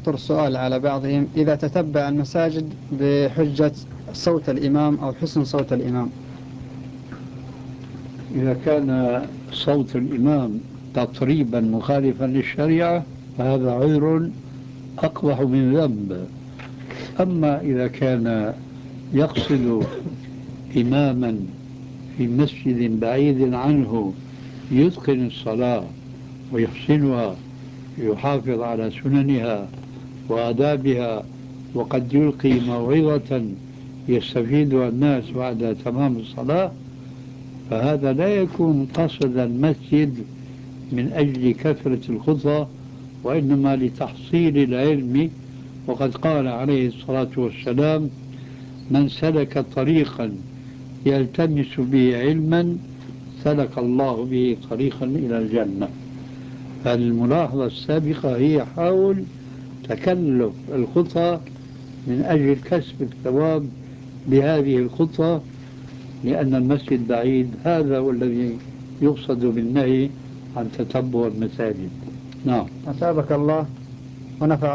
يخطر السؤال على بعضهم إذا تتبع المساجد بحجة صوت الإمام أو حسن صوت الإمام؟ إذا كان صوت الإمام تطريبا مخالفا للشريعة فهذا عذر أقبح من ذنب. أما إذا كان يقصد إماما في مسجد بعيد عنه يتقن الصلاة ويحسنها، يحافظ على سننها وآدابها، وقد يلقي موعظة يستفيدها الناس بعد تمام الصلاة، فهذا لا يكون قصد المسجد من أجل كثرة الخطى، وإنما لتحصيل العلم. وقد قال عليه الصلاة والسلام: من سلك طريقا يلتمس به علما سلك الله به طريقا إلى الجنة. فالملاحظة السابقة هي حول تكلف الخطى من أجل كسب الثواب بهذه الخطى، لأن المسجد بعيد. هذا هو الذي يقصد بالنهي عن تتبع المساجد. نعم. أثابك الله ونفع